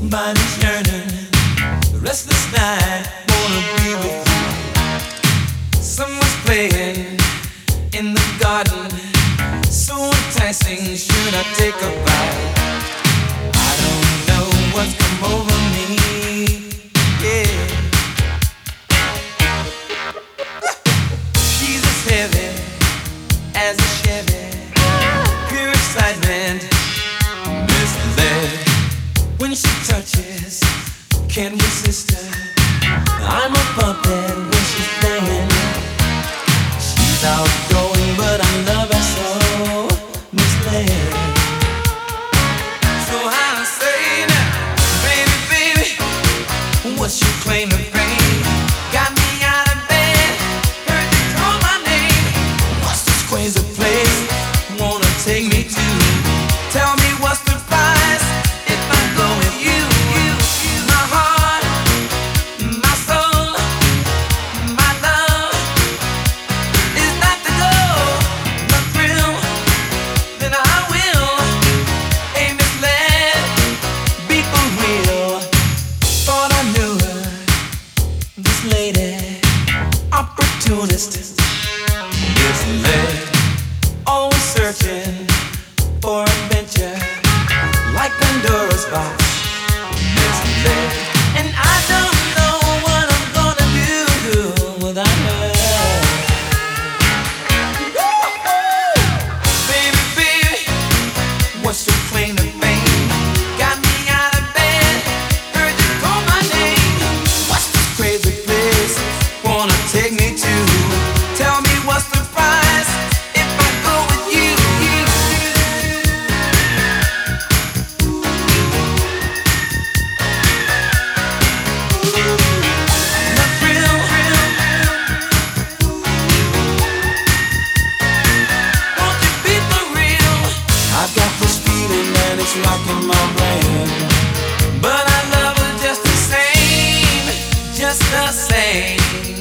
body's yearning, restless night, wanna be with you. Someone's playing in the garden, so enticing, should I take a bite? I don't know what's come over me, yeah. She's as heavy as a Chevy, pure excitement, misled. When she touches, can't resist her. I'm a puppet when she's playing. She's outgoing, but I love her so, misled. So I say now, baby, baby, what's your claim to fame? Got me out of bed, heard you call my name. What's this crazy place wanna take me to? Tell me what's the price if I go with you? My heart, my soul, my love is not to go, the thrill, then I will. Ain't misled, be for real. Thought I knew her, this lady, opportunist, misled. Always searching for adventure, like Pandora's box, misled. And I don't know what I'm gonna do without her. Baby, baby, what's your claim to fame? Got me out of bed, heard you call my name. What's this crazy place wanna take me to? Tell me what's the price if I go with you? The thrill, won't you be for real? I've got this feeling and it's rocking my brain, but I love her just the same, just the same.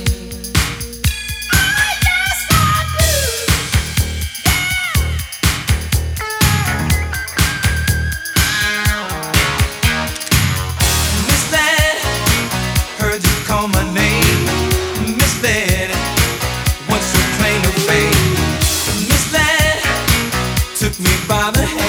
Misled, heard you call my name. Misled, what's your claim to fame? Misled, took me by the hand.